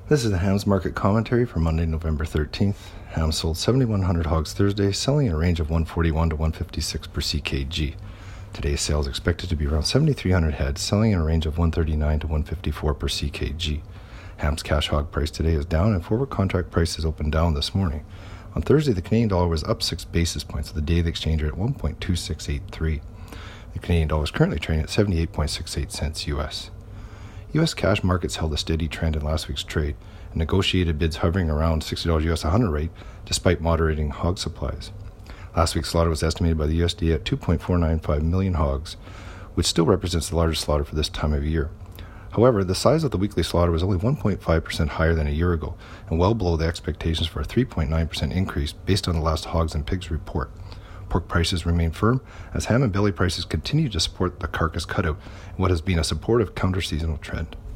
This is the Hams Market Commentary for Monday, November 13th. Hams sold 7,100 hogs Thursday, selling in a range of 141 to 156 per CKG. Today's sales expected to be around 7,300 heads, selling in a range of 139 to 154 per CKG. Hams cash hog price today is down and forward contract prices opened down this morning. On Thursday, the Canadian dollar was up 6 basis points with the daily exchange rate at 1.2683. The Canadian dollar is currently trading at 78.68 cents US. U.S. cash markets held a steady trend in last week's trade, and negotiated bids hovering around $60 US a hundred rate despite moderating hog supplies. Last week's slaughter was estimated by the USDA at 2.495 million hogs, which still represents the largest slaughter for this time of year. However, the size of the weekly slaughter was only 1.5% higher than a year ago, and well below the expectations for a 3.9% increase based on the last Hogs and Pigs report. Pork prices remain firm as ham and belly prices continue to support the carcass cutout in what has been a supportive counter-seasonal trend.